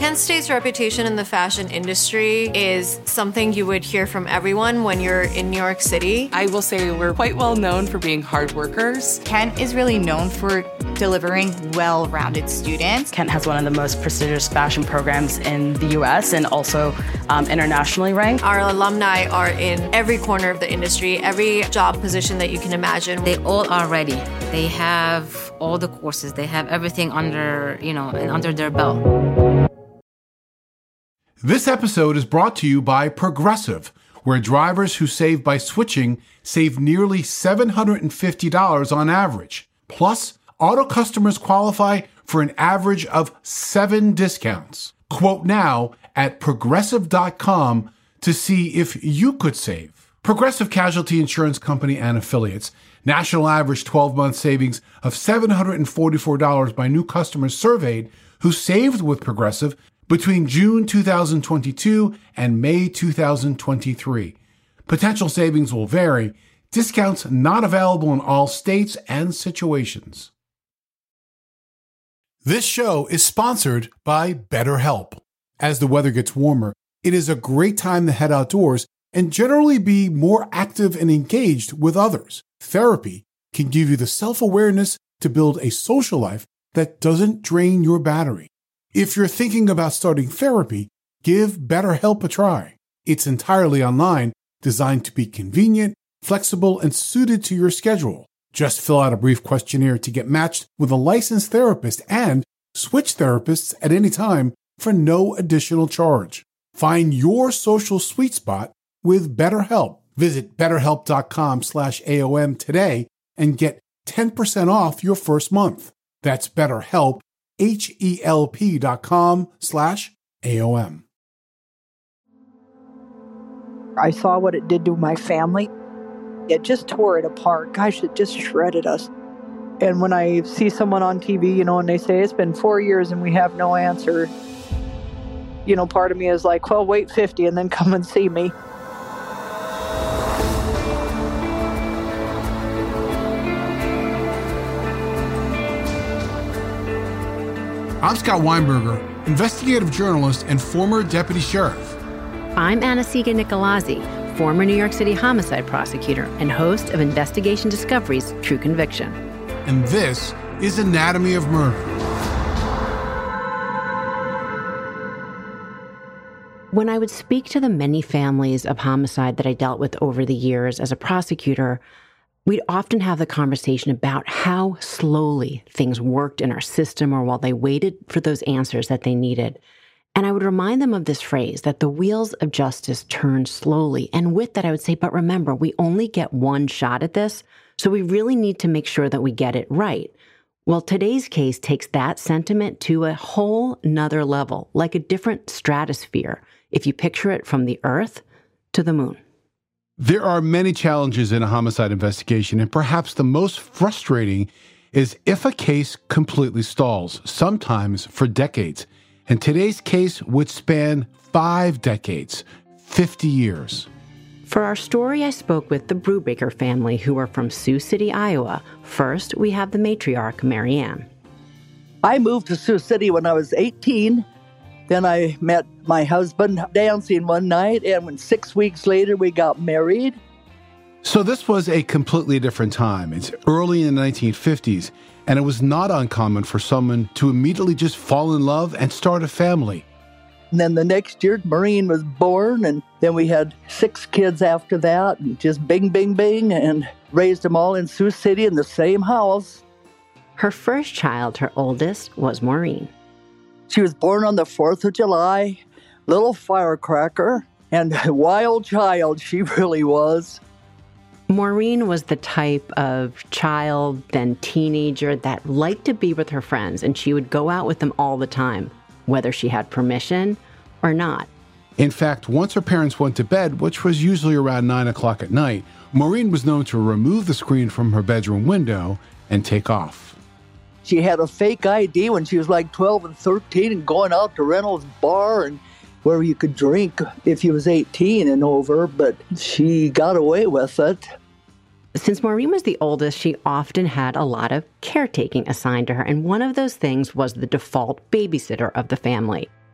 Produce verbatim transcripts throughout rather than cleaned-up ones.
Kent State's reputation in the fashion industry is something you would hear from everyone when you're in New York City. I will say we're quite well known for being hard workers. Kent is really known for delivering well-rounded students. Kent has one of the most prestigious fashion programs in the U S and also um, internationally ranked. Our alumni are in every corner of the industry, every job position that you can imagine. They all are ready. They have all the courses. They have everything under, you know, under their belt. This episode is brought to you by Progressive, where drivers who save by switching save nearly seven hundred fifty dollars on average. Plus, auto customers qualify for an average of seven discounts. Quote now at progressive dot com to see if you could save. Progressive Casualty Insurance Company and Affiliates. National average twelve-month savings of seven hundred forty-four dollars by new customers surveyed who saved with Progressive between June two thousand twenty-two and May two thousand twenty-three. Potential savings will vary. Discounts not available in all states and situations. This show is sponsored by BetterHelp. As the weather gets warmer, it is a great time to head outdoors and generally be more active and engaged with others. Therapy can give you the self-awareness to build a social life that doesn't drain your battery. If you're thinking about starting therapy, give BetterHelp a try. It's entirely online, designed to be convenient, flexible, and suited to your schedule. Just fill out a brief questionnaire to get matched with a licensed therapist and switch therapists at any time for no additional charge. Find your social sweet spot with BetterHelp. Visit betterhelp.com slash AOM today and get ten percent off your first month. That's BetterHelp, H-E-L-P dot com slash A-O-M. I saw what it did to my family. It just tore it apart. Gosh, it just shredded us. And when I see someone on T V, you know, and they say it's been four years and we have no answer, you know, part of me is like, well, wait fifty and then come and see me. I'm Scott Weinberger, investigative journalist and former deputy sheriff. I'm Anna-Sigga Nicolazzi, former New York City homicide prosecutor and host of Investigation Discovery's True Conviction. And this is Anatomy of Murder. When I would speak to the many families of homicide that I dealt with over the years as a prosecutor, we'd often have the conversation about how slowly things worked in our system or while they waited for those answers that they needed. And I would remind them of this phrase, that the wheels of justice turn slowly. And with that, I would say, but remember, we only get one shot at this, so we really need to make sure that we get it right. Well, today's case takes that sentiment to a whole nother level, like a different stratosphere, if you picture it from the earth to the moon. There are many challenges in a homicide investigation, and perhaps the most frustrating is if a case completely stalls, sometimes for decades. And today's case would span five decades, fifty years. For our story, I spoke with the Brubaker family, who are from Sioux City, Iowa. First, we have the matriarch, Mary Ann. I moved to Sioux City when I was eighteen. Then I met my husband dancing one night, and when six weeks later we got married. So this was a completely different time. It's early in the nineteen fifties, and it was not uncommon for someone to immediately just fall in love and start a family. And then the next year, Maureen was born, and then we had six kids after that, and just bing, bing, bing, and raised them all in Sioux City in the same house. Her first child, her oldest, was Maureen. She was born on the fourth of July, little firecracker, and a wild child she really was. Maureen was the type of child, then teenager, that liked to be with her friends, and she would go out with them all the time, whether she had permission or not. In fact, once her parents went to bed, which was usually around nine o'clock at night, Maureen was known to remove the screen from her bedroom window and take off. She had a fake I D when she was like twelve and thirteen and going out to Reynolds Bar and where you could drink if you was eighteen and over, but she got away with it. Since Maureen was the oldest, she often had a lot of caretaking assigned to her, and one of those things was the default babysitter of the family.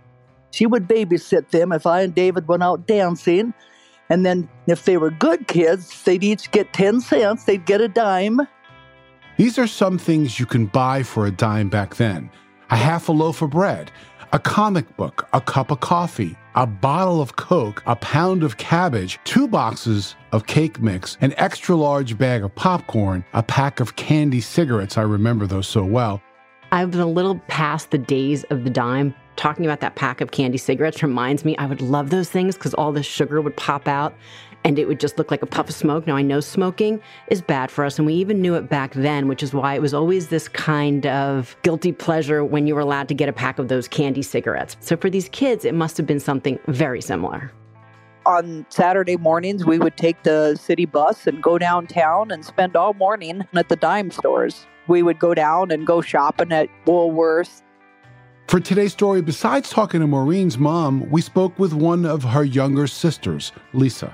She would babysit them if I and David went out dancing. And then if they were good kids, they'd each get ten cents. They'd get a dime. These are some things you can buy for a dime back then. A half a loaf of bread, a comic book, a cup of coffee, a bottle of Coke, a pound of cabbage, two boxes of cake mix, an extra large bag of popcorn, a pack of candy cigarettes. I remember those so well. I've been a little past the days of the dime. Talking about that pack of candy cigarettes reminds me I would love those things because all the sugar would pop out and it would just look like a puff of smoke. Now, I know smoking is bad for us, and we even knew it back then, which is why it was always this kind of guilty pleasure when you were allowed to get a pack of those candy cigarettes. So for these kids, it must have been something very similar. On Saturday mornings, we would take the city bus and go downtown and spend all morning at the dime stores. We would go down and go shopping at Woolworths. For today's story, besides talking to Maureen's mom, we spoke with one of her younger sisters, Lisa.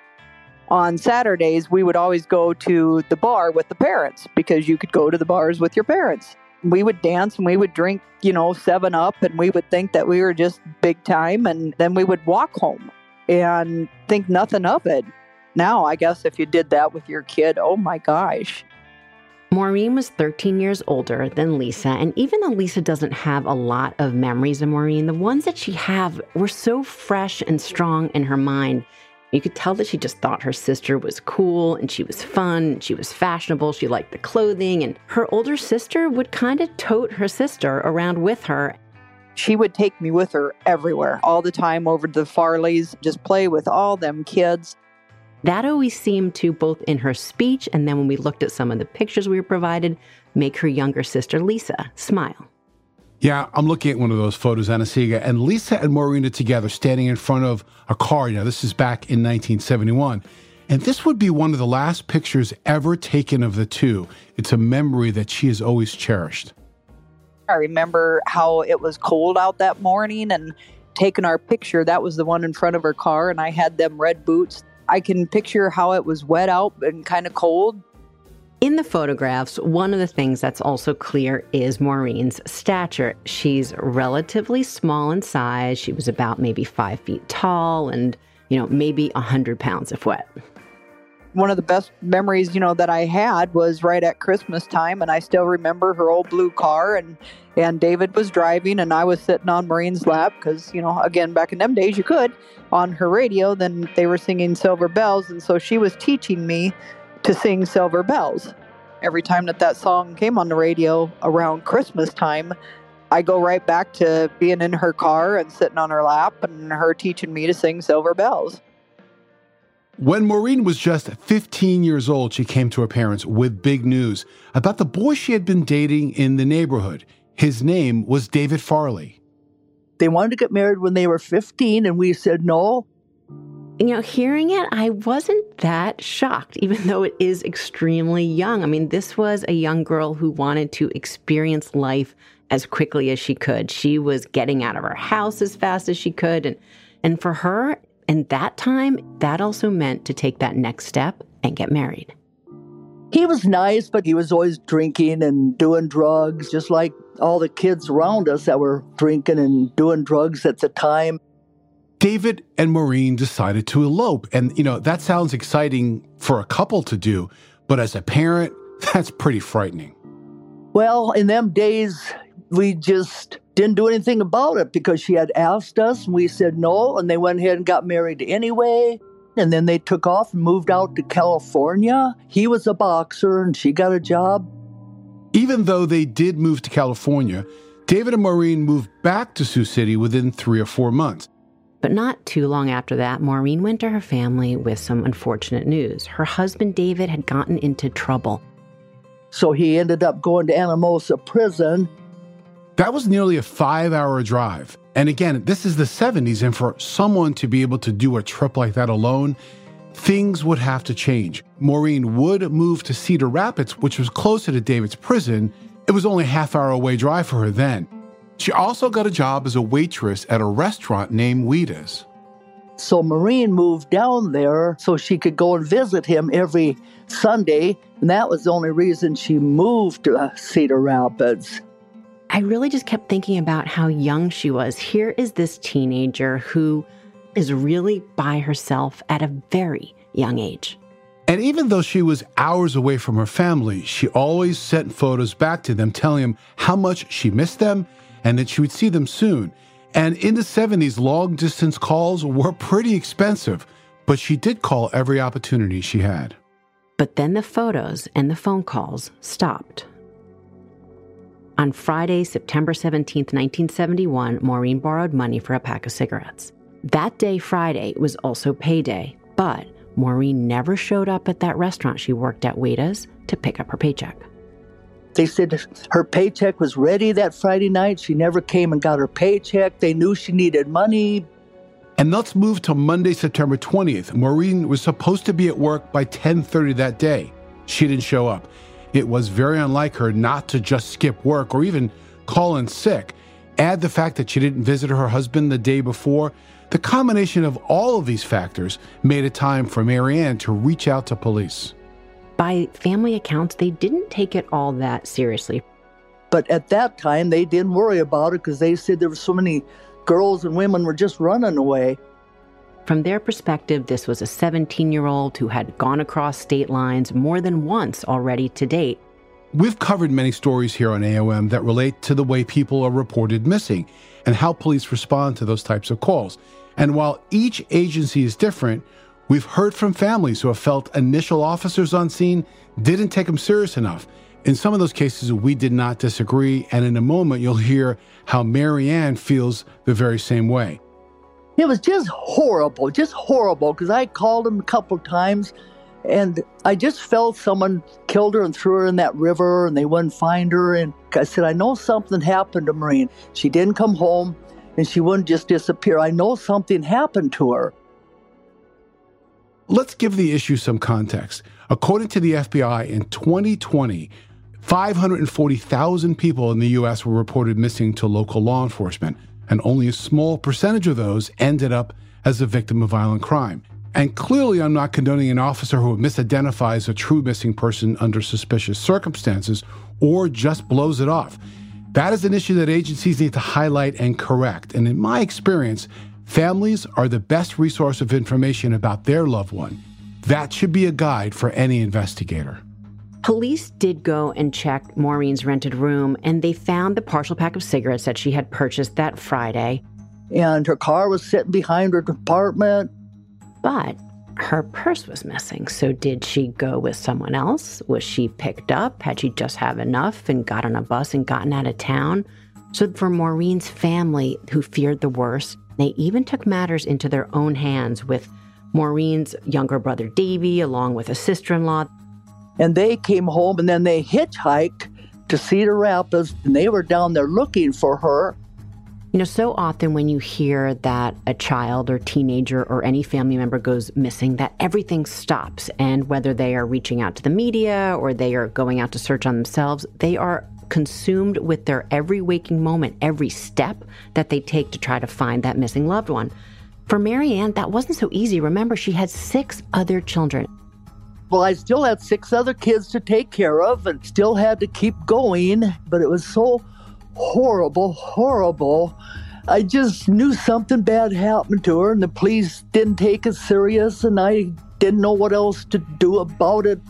On Saturdays, we would always go to the bar with the parents because you could go to the bars with your parents. We would dance and we would drink, you know, seven up, and we would think that we were just big time, and then we would walk home and think nothing of it. Now, I guess if you did that with your kid, oh my gosh. Maureen was thirteen years older than Lisa, and even though Lisa doesn't have a lot of memories of Maureen, the ones that she have were so fresh and strong in her mind. You could tell that she just thought her sister was cool, and she was fun, and she was fashionable, she liked the clothing, and her older sister would kind of tote her sister around with her. She would take me with her everywhere, all the time over to the Farleys, just play with all them kids. That always seemed to, both in her speech and then when we looked at some of the pictures we were provided, make her younger sister, Lisa, smile. Yeah, I'm looking at one of those photos, Anna-Sigga, and Lisa and Maureen are together standing in front of a car. You know, this is back in nineteen seventy-one. And this would be one of the last pictures ever taken of the two. It's a memory that she has always cherished. I remember how it was cold out that morning and taking our picture. That was the one in front of her car, and I had them red boots. I can picture how it was wet out and kind of cold. In the photographs, one of the things that's also clear is Maureen's stature. She's relatively small in size. She was about maybe five feet tall and, you know, maybe one hundred pounds if wet. One of the best memories, you know, that I had was right at Christmas time, and I still remember her old blue car, and, and David was driving, and I was sitting on Maureen's lap because, you know, again, back in them days you could, on her radio, then they were singing Silver Bells, and so she was teaching me to sing Silver Bells. Every time that that song came on the radio around Christmas time, I go right back to being in her car and sitting on her lap and her teaching me to sing Silver Bells. When Maureen was just fifteen years old, she came to her parents with big news about the boy she had been dating in the neighborhood. His name was David Farley. They wanted to get married when they were fifteen, and we said no. You know, hearing it, I wasn't that shocked, even though it is extremely young. I mean, this was a young girl who wanted to experience life as quickly as she could. She was getting out of her house as fast as she could. And, and for her, in that time, that also meant to take that next step and get married. He was nice, but he was always drinking and doing drugs, just like all the kids around us that were drinking and doing drugs at the time. David and Maureen decided to elope. And, you know, that sounds exciting for a couple to do, but as a parent, that's pretty frightening. Well, in them days, we just didn't do anything about it because she had asked us and we said no, and they went ahead and got married anyway. And then they took off and moved out to California. He was a boxer and she got a job. Even though they did move to California, David and Maureen moved back to Sioux City within three or four months. But not too long after that, Maureen went to her family with some unfortunate news. Her husband, David, had gotten into trouble. So he ended up going to Anamosa prison. That was nearly a five-hour drive. And again, this is the seventies, and for someone to be able to do a trip like that alone, things would have to change. Maureen would move to Cedar Rapids, which was closer to David's prison. It was only a half-hour away drive for her then. She also got a job as a waitress at a restaurant named Ouida's. So Maureen moved down there so she could go and visit him every Sunday, and that was the only reason she moved to Cedar Rapids. I really just kept thinking about how young she was. Here is this teenager who is really by herself at a very young age. And even though she was hours away from her family, she always sent photos back to them telling them how much she missed them and that she would see them soon. And in the seventies, long-distance calls were pretty expensive, but she did call every opportunity she had. But then the photos and the phone calls stopped. On Friday, September seventeenth, nineteen seventy-one, Maureen borrowed money for a pack of cigarettes. That day, Friday, was also payday, but Maureen never showed up at that restaurant she worked at, Waida's, to pick up her paycheck. They said her paycheck was ready that Friday night. She never came and got her paycheck. They knew she needed money. And let's move to Monday, September twentieth. Maureen was supposed to be at work by ten thirty that day. She didn't show up. It was very unlike her not to just skip work or even call in sick. Add the fact that she didn't visit her husband the day before. The combination of all of these factors made it time for Mary Ann to reach out to police. By family accounts, they didn't take it all that seriously. But at that time, they didn't worry about it because they said there were so many girls and women were just running away. From their perspective, this was a seventeen-year-old who had gone across state lines more than once already to date. We've covered many stories here on A O M that relate to the way people are reported missing and how police respond to those types of calls. And while each agency is different, we've heard from families who have felt initial officers on scene didn't take them serious enough. In some of those cases, we did not disagree, and in a moment, you'll hear how Mary Ann feels the very same way. It was just horrible, just horrible, because I called him a couple of times, and I just felt someone killed her and threw her in that river, and they wouldn't find her. And I said, I know something happened to Maureen. She didn't come home, and she wouldn't just disappear. I know something happened to her. Let's give the issue some context. According to the F B I, in twenty twenty, five hundred forty thousand people in the U S were reported missing to local law enforcement, and only a small percentage of those ended up as a victim of violent crime. And clearly, I'm not condoning an officer who misidentifies a true missing person under suspicious circumstances or just blows it off. That is an issue that agencies need to highlight and correct. And in my experience, families are the best resource of information about their loved one. That should be a guide for any investigator. Police did go and check Maureen's rented room, and they found the partial pack of cigarettes that she had purchased that Friday. And her car was sitting behind her apartment. But her purse was missing. So did she go with someone else? Was she picked up? Had she just had enough and got on a bus and gotten out of town? So for Maureen's family, who feared the worst, they even took matters into their own hands with Maureen's younger brother, Davey, along with a sister-in-law. And they came home, and then they hitchhiked to Cedar Rapids, and they were down there looking for her. You know, so often when you hear that a child or teenager or any family member goes missing, that everything stops. And whether they are reaching out to the media or they are going out to search on themselves, they are consumed with their every waking moment, every step that they take to try to find that missing loved one. For Mary Ann, that wasn't so easy. Remember, she had six other children. Well, I still had six other kids to take care of and still had to keep going, but it was so horrible, horrible. I just knew something bad happened to her, and the police didn't take it serious, and I didn't know what else to do about it.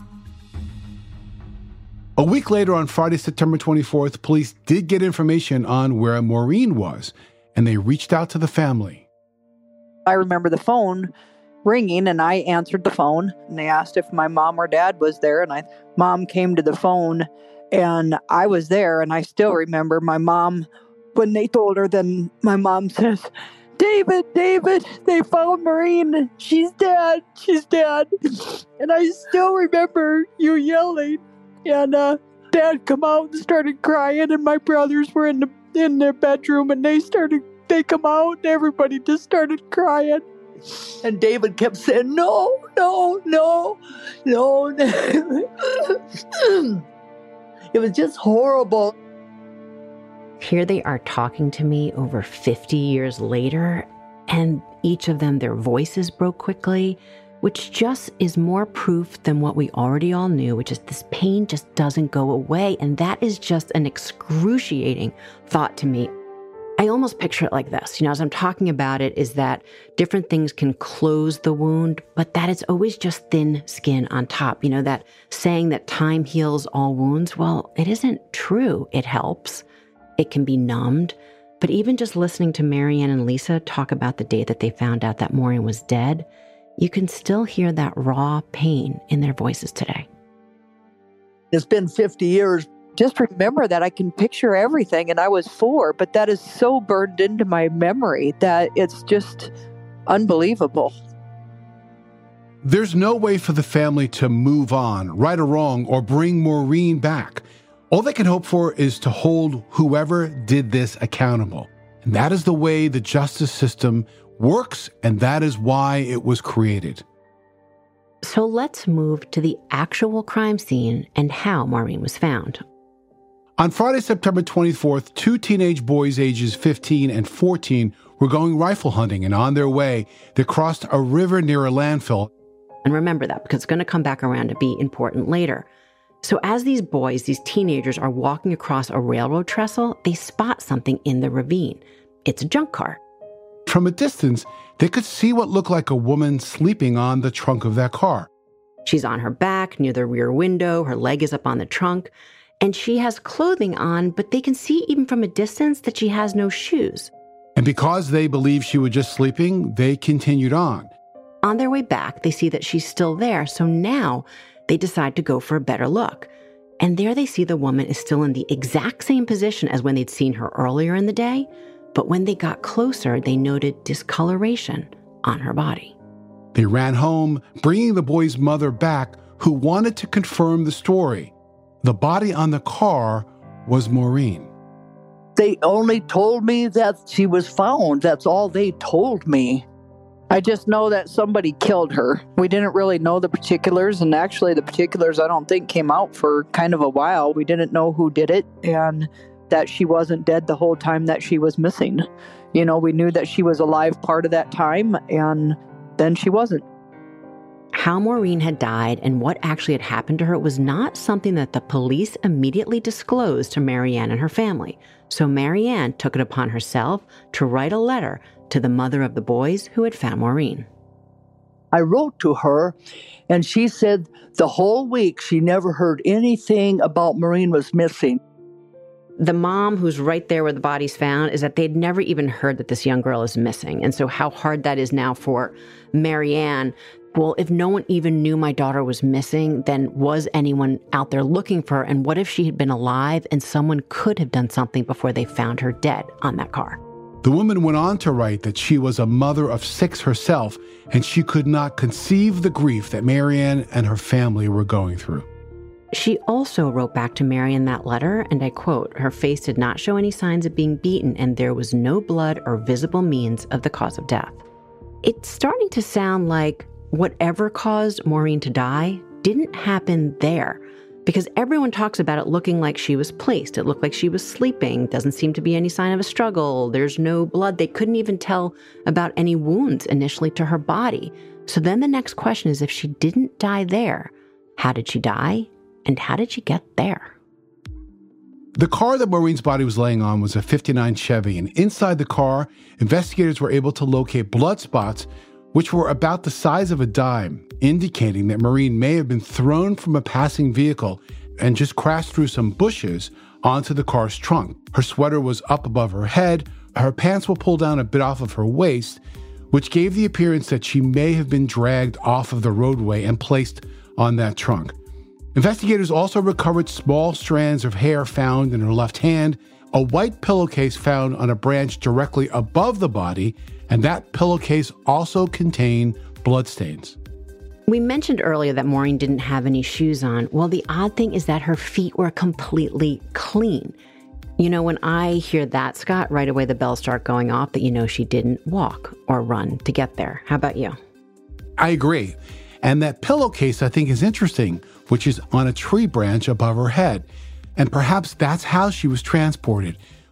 A week later, on Friday, September twenty-fourth, police did get information on where Maureen was, and they reached out to the family. I remember the phone ringing, and I answered the phone, and they asked if my mom or dad was there, and I, mom came to the phone, and I was there, and I still remember my mom, when they told her, then my mom says, David, David, they found Maureen. She's dead. She's dead. And I still remember you yelling. And uh, Dad come out and started crying, and my brothers were in the in their bedroom, and they started, they come out, and everybody just started crying. And David kept saying, no, no, no, no. It was just horrible. Here they are talking to me over fifty years later, and each of them, their voices broke quickly. which just is more proof than what we already all knew, which is this pain just doesn't go away. And that is just an excruciating thought to me. I almost picture it like this, you know, as I'm talking about it, is that different things can close the wound, but that it's always just thin skin on top. You know, that saying that time heals all wounds, well, it isn't true. It helps. It can be numbed. But even just listening to Marianne and Lisa talk about the day that they found out that Maureen was dead, you can still hear that raw pain in their voices today. It's been fifty years. Just remember that I can picture everything, and I was four, but that is so burned into my memory that it's just unbelievable. There's no way for the family to move on, right or wrong, or bring Maureen back. All they can hope for is to hold whoever did this accountable. And that is the way the justice system works, and that is why it was created. So let's move to the actual crime scene and how Maureen was found. On Friday, September twenty-fourth, two teenage boys ages fifteen and fourteen were going rifle hunting, and on their way, they crossed a river near a landfill. And remember that, because it's going to come back around to be important later. So as these boys, these teenagers, are walking across a railroad trestle, they spot something in the ravine. It's a junk car. From a distance, they could see what looked like a woman sleeping on the trunk of that car. She's on her back near the rear window. Her leg is up on the trunk. And she has clothing on, but they can see even from a distance that she has no shoes. And because they believed she was just sleeping, they continued on. On their way back, they see that she's still there, so now they decide to go for a better look. And there they see the woman is still in the exact same position as when they'd seen her earlier in the day, but when they got closer, they noted discoloration on her body. They ran home, bringing the boy's mother back, who wanted to confirm the story. The body on the car was Maureen. They only told me that she was found. That's all they told me. I just know that somebody killed her. We didn't really know the particulars, and actually the particulars I don't think came out for kind of a while. We didn't know who did it, and that she wasn't dead the whole time that she was missing. You know, we knew that she was alive part of that time, and then she wasn't. How Maureen had died and what actually had happened to her was not something that the police immediately disclosed to Marianne and her family. So Marianne took it upon herself to write a letter to the mother of the boys who had found Maureen. I wrote to her, and she said the whole week she never heard anything about Maureen was missing. The mom, who's right there where the body's found, is that they'd never even heard that this young girl is missing. And so how hard that is now for Marianne. Well, if no one even knew my daughter was missing, then was anyone out there looking for her? And what if she had been alive and someone could have done something before they found her dead on that car? The woman went on to write that she was a mother of six herself, and she could not conceive the grief that Marianne and her family were going through. She also wrote back to Mary in that letter, and I quote, "Her face did not show any signs of being beaten, and there was no blood or visible means of the cause of death." It's starting to sound like whatever caused Maureen to die didn't happen there, because everyone talks about it looking like she was placed. It looked like she was sleeping. Doesn't seem to be any sign of a struggle. There's no blood. They couldn't even tell about any wounds initially to her body. So then the next question is, if she didn't die there, how did she die? And how did she get there? The car that Maureen's body was laying on was a fifty-nine Chevy, and inside the car, investigators were able to locate blood spots which were about the size of a dime, indicating that Maureen may have been thrown from a passing vehicle and just crashed through some bushes onto the car's trunk. Her sweater was up above her head, her pants were pulled down a bit off of her waist, which gave the appearance that she may have been dragged off of the roadway and placed on that trunk. Investigators also recovered small strands of hair found in her left hand, a white pillowcase found on a branch directly above the body, and that pillowcase also contained bloodstains. We mentioned earlier that Maureen didn't have any shoes on. Well, the odd thing is that her feet were completely clean. You know, when I hear that, Scott, right away the bells start going off that you know she didn't walk or run to get there. How about you? I agree. And that pillowcase, I think, is interesting, which is on a tree branch above her head. And perhaps that's how she was transported.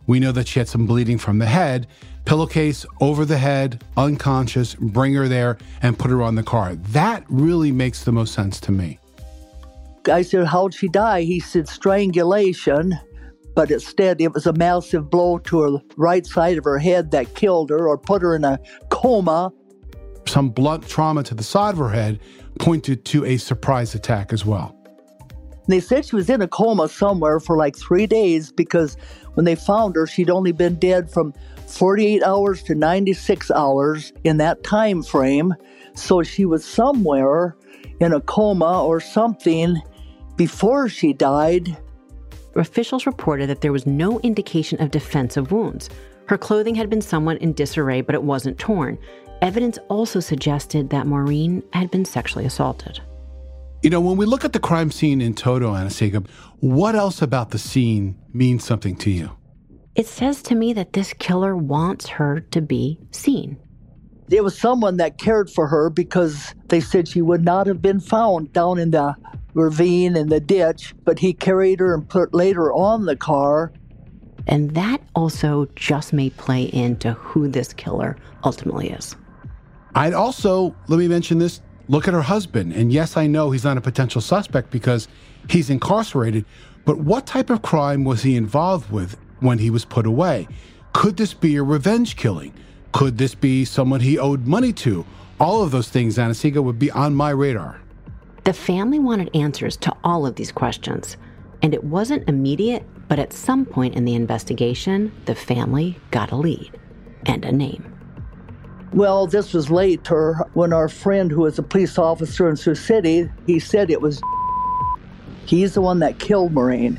We know that she had some bleeding from the head. Pillowcase over the head, unconscious, bring her there and put her on the car. That really makes the most sense to me. I said, how'd she die? He said, strangulation. But instead, it was a massive blow to her right side of her head that killed her or put her in a coma. Some blunt trauma to the side of her head pointed to a surprise attack as well. They said she was in a coma somewhere for like three days because when they found her, she'd only been dead from forty-eight hours to ninety-six hours in that time frame. So she was somewhere in a coma or something before she died. Officials reported that there was no indication of defensive wounds. Her clothing had been somewhat in disarray, but it wasn't torn. Evidence also suggested that Maureen had been sexually assaulted. You know, when we look at the crime scene in toto, Anna-Sigga, what else about the scene means something to you? It says to me that this killer wants her to be seen. It was someone that cared for her because they said she would not have been found down in the ravine in the ditch, but he carried her and put later on the car. And that also just may play into who this killer ultimately is. I'd also, let me mention this, look at her husband. And yes, I know he's not a potential suspect because he's incarcerated, but what type of crime was he involved with when he was put away? Could this be a revenge killing? Could this be someone he owed money to? All of those things, Anna-Sigga, would be on my radar. The family wanted answers to all of these questions, and it wasn't immediate, but at some point in the investigation, the family got a lead and a name. Well, this was later when our friend who was a police officer in Sioux City, he said it was he's the one that killed Maureen.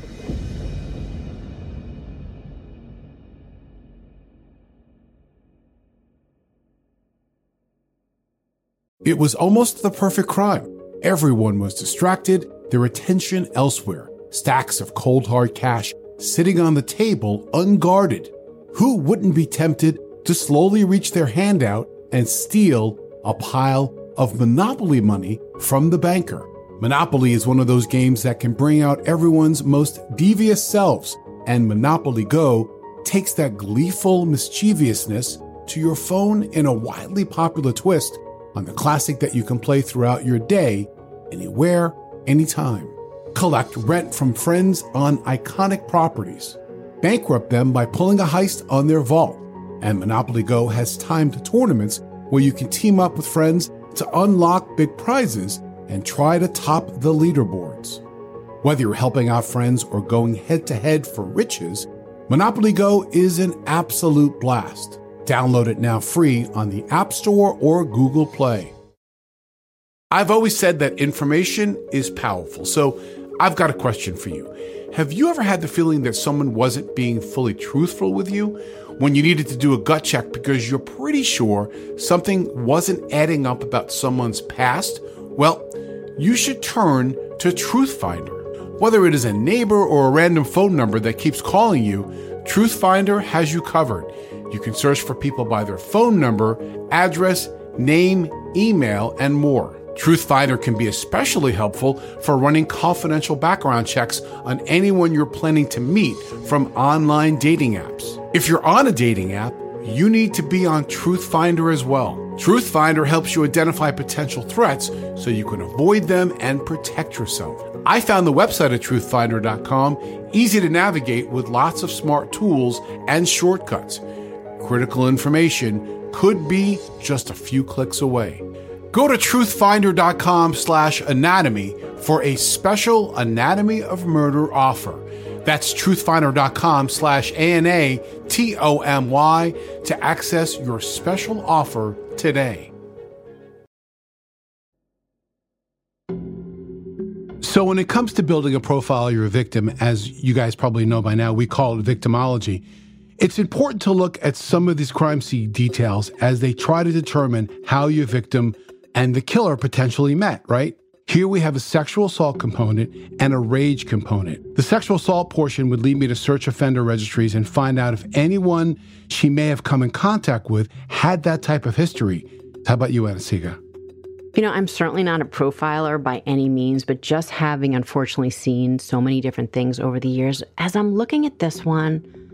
It was almost the perfect crime. Everyone was distracted, their attention elsewhere. Stacks of cold hard cash sitting on the table unguarded. Who wouldn't be tempted to slowly reach their hand out and steal a pile of Monopoly money from the banker? Monopoly is one of those games that can bring out everyone's most devious selves, and Monopoly Go takes that gleeful mischievousness to your phone in a widely popular twist on the classic that you can play throughout your day, anywhere, anytime. Collect rent from friends on iconic properties. Bankrupt them by pulling a heist on their vault. And Monopoly Go has timed tournaments where you can team up with friends to unlock big prizes and try to top the leaderboards. Whether you're helping out friends or going head-to-head for riches, Monopoly Go is an absolute blast. Download it now free on the App Store or Google Play. I've always said that information is powerful, so I've got a question for you. Have you ever had the feeling that someone wasn't being fully truthful with you when you needed to do a gut check because you're pretty sure something wasn't adding up about someone's past? Well, you should turn to TruthFinder. Whether it is a neighbor or a random phone number that keeps calling you, TruthFinder has you covered. You can search for people by their phone number, address, name, email, and more. TruthFinder can be especially helpful for running confidential background checks on anyone you're planning to meet from online dating apps. If you're on a dating app, you need to be on TruthFinder as well. TruthFinder helps you identify potential threats so you can avoid them and protect yourself. I found the website at truth finder dot com easy to navigate with lots of smart tools and shortcuts. Critical information could be just a few clicks away. Go to truthfinder dot com slash anatomy for a special Anatomy of Murder offer. That's truthfinder dot com slash A N A T O M Y to access your special offer today. So when it comes to building a profile of your victim, as you guys probably know by now, we call it victimology. It's important to look at some of these crime scene details as they try to determine how your victim and the killer potentially met, right? Here we have a sexual assault component and a rage component. The sexual assault portion would lead me to search offender registries and find out if anyone she may have come in contact with had that type of history. How about you, Anna-Sigga? You know, I'm certainly not a profiler by any means, but just having unfortunately seen so many different things over the years, as I'm looking at this one,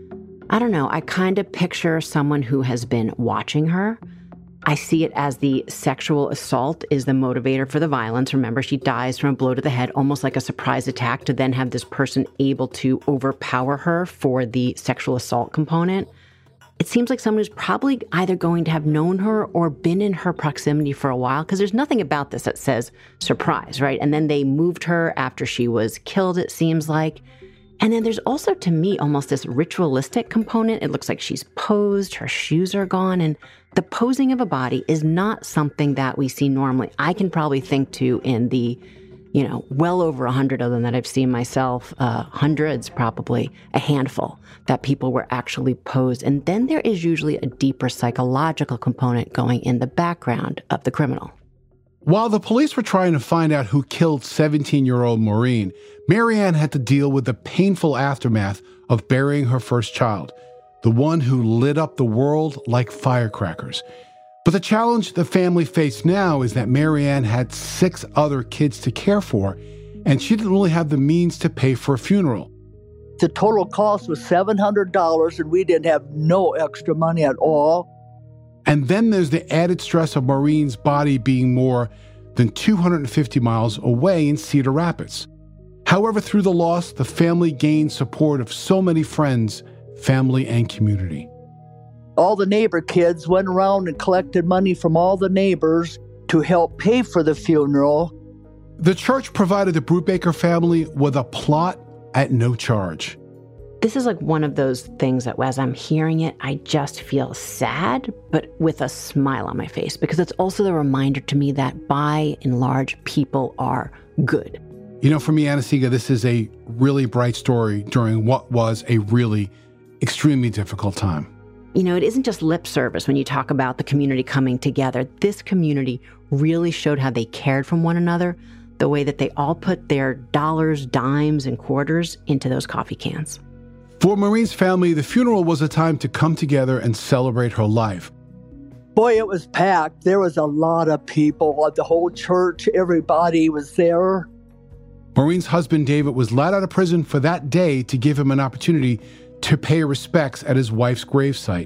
I don't know, I kind of picture someone who has been watching her. I see it as the sexual assault is the motivator for the violence. Remember, she dies from a blow to the head, almost like a surprise attack, to then have this person able to overpower her for the sexual assault component. It seems like someone who's probably either going to have known her or been in her proximity for a while, because there's nothing about this that says surprise, right? And then they moved her after she was killed, it seems like. And then there's also, to me, almost this ritualistic component. It looks like she's posed, her shoes are gone, and the posing of a body is not something that we see normally. I can probably think to in the, you know, well over a hundred of them that I've seen myself, uh, hundreds probably, a handful, that people were actually posed. And then there is usually a deeper psychological component going in the background of the criminal. While the police were trying to find out who killed seventeen-year-old Maureen, Marianne had to deal with the painful aftermath of burying her first child, the one who lit up the world like firecrackers. But the challenge the family faced now is that Marianne had six other kids to care for, and she didn't really have the means to pay for a funeral. The total cost was seven hundred dollars, and we didn't have no extra money at all. And then there's the added stress of Maureen's body being more than two hundred fifty miles away in Cedar Rapids. However, through the loss, the family gained support of so many friends, family, and community. All the neighbor kids went around and collected money from all the neighbors to help pay for the funeral. The church provided the Brubaker family with a plot at no charge. This is like one of those things that as I'm hearing it, I just feel sad, but with a smile on my face, because it's also the reminder to me that by and large, people are good. You know, for me, Anna-Sigga, this is a really bright story during what was a really extremely difficult time. You know, it isn't just lip service when you talk about the community coming together. This community really showed how they cared from one another, the way that they all put their dollars, dimes, and quarters into those coffee cans. For Maureen's family, the funeral was a time to come together and celebrate her life. Boy, it was packed. There was a lot of people. The whole church, everybody was there. Maureen's husband, David, was let out of prison for that day to give him an opportunity to pay respects at his wife's gravesite.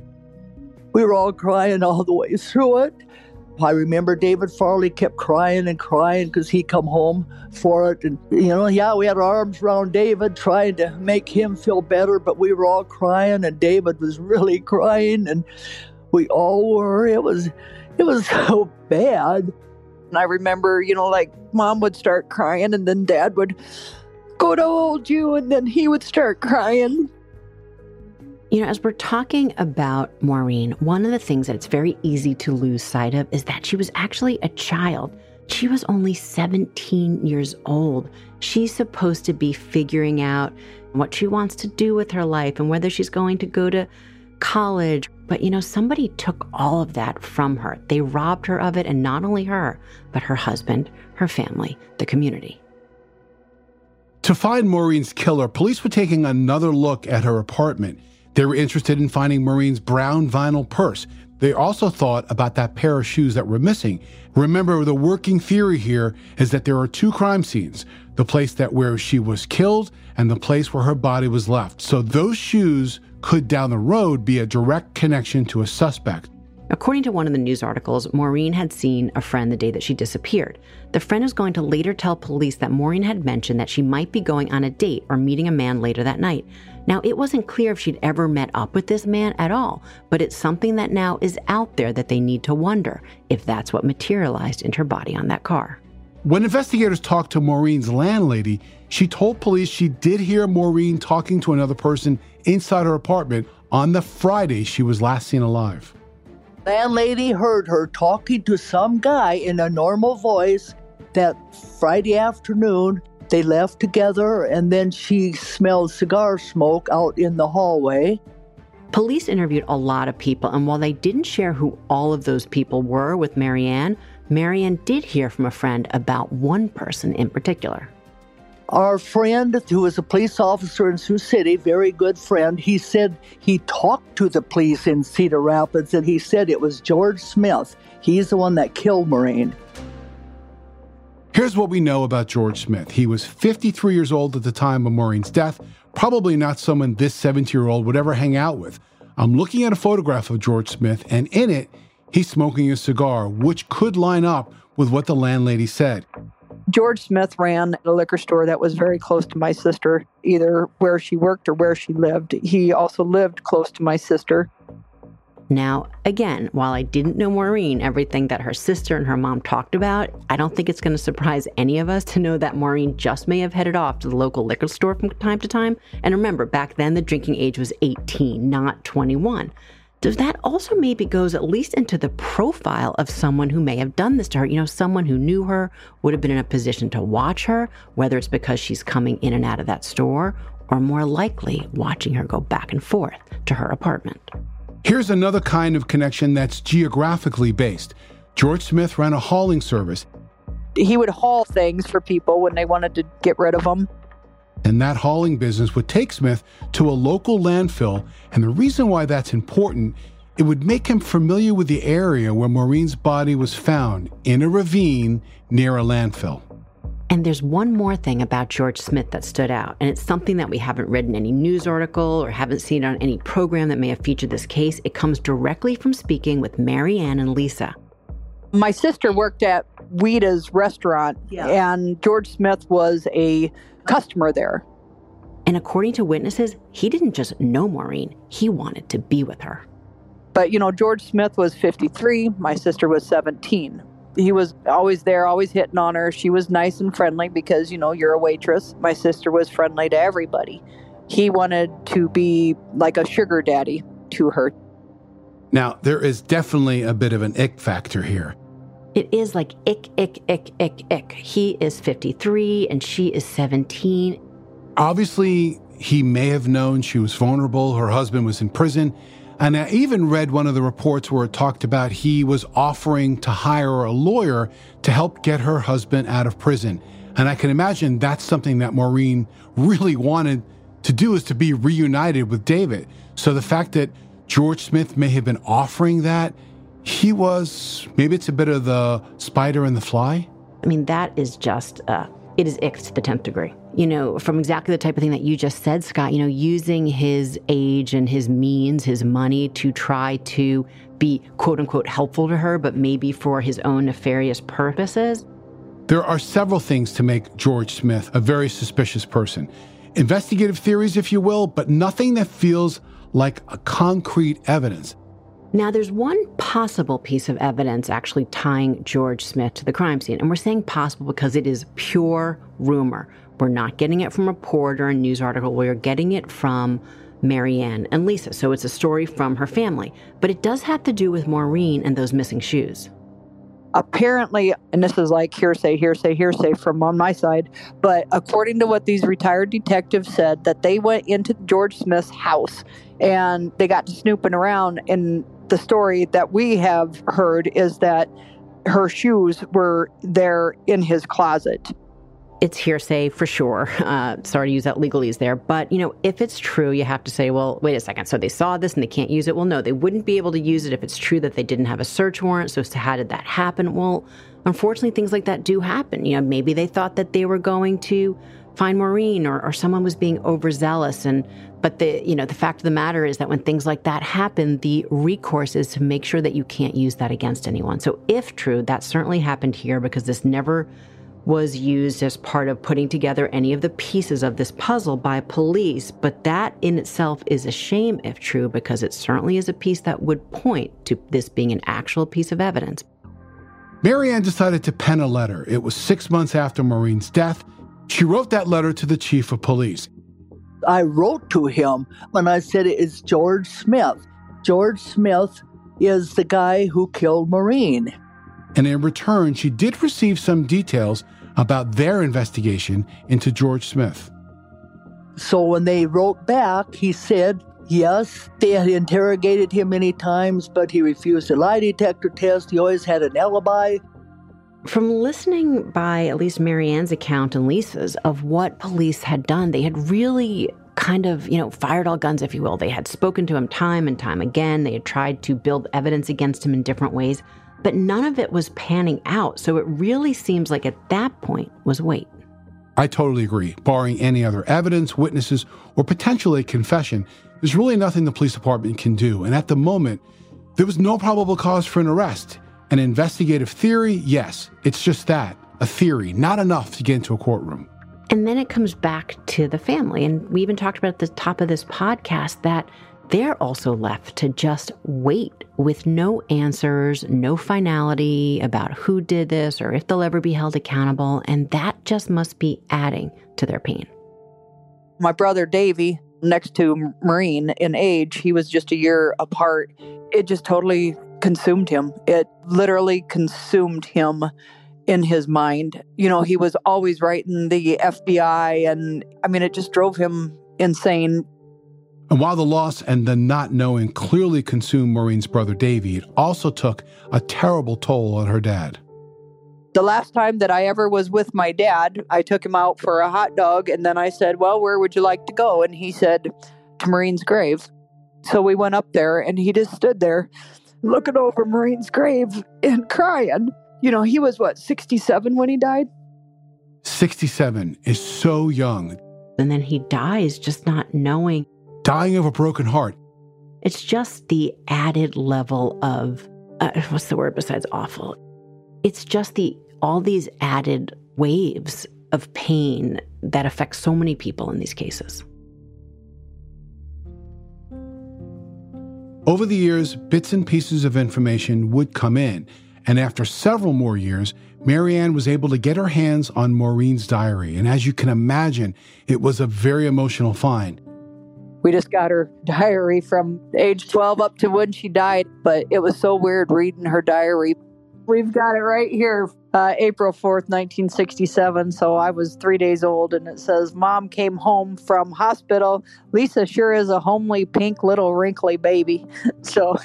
We were all crying all the way through it. I remember David Farley kept crying and crying because he come home for it. And, you know, yeah, we had our arms around David trying to make him feel better, but we were all crying, and David was really crying, and we all were. It was, it was so bad. And I remember, you know, like Mom would start crying, and then Dad would go to hold you, and then he would start crying. You know, as we're talking about Maureen, one of the things that it's very easy to lose sight of is that she was actually a child. She was only seventeen years old. She's supposed to be figuring out what she wants to do with her life and whether she's going to go to college. But, you know, somebody took all of that from her. They robbed her of it, and not only her, but her husband, her family, the community. To find Maureen's killer, police were taking another look at her apartment. They were interested in finding Maureen's brown vinyl purse. They also thought about that pair of shoes that were missing. Remember, the working theory here is that there are two crime scenes, the place that where she was killed and the place where her body was left. So those shoes could down the road be a direct connection to a suspect. According to one of the news articles, Maureen had seen a friend the day that she disappeared. The friend was going to later tell police that Maureen had mentioned that she might be going on a date or meeting a man later that night. Now, it wasn't clear if she'd ever met up with this man at all, but it's something that now is out there that they need to wonder if that's what materialized in her body on that car. When investigators talked to Maureen's landlady, she told police she did hear Maureen talking to another person inside her apartment on the Friday she was last seen alive. Landlady heard her talking to some guy in a normal voice that Friday afternoon. They left together, and then she smelled cigar smoke out in the hallway. Police interviewed a lot of people, and while they didn't share who all of those people were with Marianne, Marianne did hear from a friend about one person in particular. Our friend, who was a police officer in Sioux City, very good friend, he said he talked to the police in Cedar Rapids, and he said it was George Smith. He's the one that killed Maureen. Here's what we know about George Smith. He was fifty-three years old at the time of Maureen's death, probably not someone this seventy-year-old would ever hang out with. I'm looking at a photograph of George Smith, and in it, he's smoking a cigar, which could line up with what the landlady said. George Smith ran a liquor store that was very close to my sister, either where she worked or where she lived. He also lived close to my sister. Now, again, while I didn't know Maureen everything that her sister and her mom talked about, I don't think it's going to surprise any of us to know that Maureen just may have headed off to the local liquor store from time to time. And remember, back then the drinking age was eighteen, not twenty-one. Does that also maybe goes at least into the profile of someone who may have done this to her? You know, someone who knew her, would have been in a position to watch her, whether it's because she's coming in and out of that store, or more likely watching her go back and forth to her apartment. Here's another kind of connection that's geographically based. George Smith ran a hauling service. He would haul things for people when they wanted to get rid of them. And that hauling business would take Smith to a local landfill. And the reason why that's important, it would make him familiar with the area where Maureen's body was found, in a ravine near a landfill. And there's one more thing about George Smith that stood out, and it's something that we haven't read in any news article or haven't seen on any program that may have featured this case. It comes directly from speaking with Mary Ann and Lisa. My sister worked at Ouida's restaurant, yeah. and George Smith was a customer there. And according to witnesses, he didn't just know Maureen, he wanted to be with her. But, you know, George Smith was fifty-three, my sister was seventeen. He was always there, always hitting on her. She was nice and friendly because, you know, you're a waitress. My sister was friendly to everybody. He wanted to be like a sugar daddy to her. Now, there is definitely a bit of an ick factor here. It is like ick, ick, ick, ick, ick. He is fifty-three and she is seventeen. Obviously, he may have known she was vulnerable. Her husband was in prison. And I even read one of the reports where it talked about he was offering to hire a lawyer to help get her husband out of prison. And I can imagine that's something that Maureen really wanted to do, is to be reunited with David. So the fact that George Smith may have been offering that, he was, maybe it's a bit of the spider and the fly. I mean, that is just, uh, it is ick to the tenth degree. You know, from exactly the type of thing that you just said, Scott, you know, using his age and his means, his money to try to be quote unquote helpful to her, but maybe for his own nefarious purposes. There are several things to make George Smith a very suspicious person. Investigative theories, if you will, but nothing that feels like a concrete evidence. Now, there's one possible piece of evidence actually tying George Smith to the crime scene. And we're saying possible because it is pure rumor. We're not getting it from a report or a news article. We're getting it from Mary Ann and Lisa. So it's a story from her family. But it does have to do with Maureen and those missing shoes. Apparently, and this is like hearsay, hearsay, hearsay from on my side, but according to what these retired detectives said, that they went into George Smith's house and they got to snooping around. And the story that we have heard is that her shoes were there in his closet. It's hearsay for sure. Uh, sorry to use that legalese there. But, you know, if it's true, you have to say, well, wait a second. So they saw this and they can't use it. Well, no, they wouldn't be able to use it if it's true that they didn't have a search warrant. So how did that happen? Well, unfortunately, things like that do happen. You know, maybe they thought that they were going to find Maureen or, or someone was being overzealous. And but the, you know, the fact of the matter is that when things like that happen, the recourse is to make sure that you can't use that against anyone. So if true, that certainly happened here because this never was used as part of putting together any of the pieces of this puzzle by police. But that in itself is a shame if true, because it certainly is a piece that would point to this being an actual piece of evidence. Mary Ann decided to pen a letter. It was six months after Maureen's death. She wrote that letter to the chief of police. I wrote to him and I said, it's George Smith. George Smith is the guy who killed Maureen. And in return, she did receive some details about their investigation into George Smith. So when they wrote back, he said, yes, they had interrogated him many times, but he refused a lie detector test. He always had an alibi. From listening by at least Mary Ann's account and Lisa's of what police had done, they had really kind of, you know, fired all guns, if you will. They had spoken to him time and time again. They had tried to build evidence against him in different ways. But none of it was panning out. So it really seems like at that point was wait. I totally agree. Barring any other evidence, witnesses, or potentially a confession, there's really nothing the police department can do. And at the moment, there was no probable cause for an arrest. An investigative theory, yes, it's just that, a theory, not enough to get into a courtroom. And then it comes back to the family. And we even talked about at the top of this podcast that they're also left to just wait with no answers, no finality about who did this or if they'll ever be held accountable. And that just must be adding to their pain. My brother Davey, next to Maureen in age, he was just a year apart. It just totally consumed him. It literally consumed him in his mind. You know, he was always writing the F B I, and I mean, it just drove him insane. And while the loss and the not knowing clearly consumed Maureen's brother Davey, it also took a terrible toll on her dad. The last time that I ever was with my dad, I took him out for a hot dog, and then I said, well, where would you like to go? And he said, to Maureen's grave. So we went up there, and he just stood there looking over Maureen's grave and crying. You know, he was, what, sixty-seven when he died? sixty-seven is so young. And then he dies just not knowing. Dying of a broken heart. It's just the added level of, uh, what's the word besides awful? It's just the all these added waves of pain that affect so many people in these cases. Over the years, bits and pieces of information would come in, and after several more years, Marianne was able to get her hands on Maureen's diary, and as you can imagine, it was a very emotional find. We just got her diary from age twelve up to when she died, but it was so weird reading her diary. We've got it right here, uh, April fourth, nineteen sixty-seven, so I was three days old, and it says, Mom came home from hospital. Lisa sure is a homely, pink, little, wrinkly baby. So...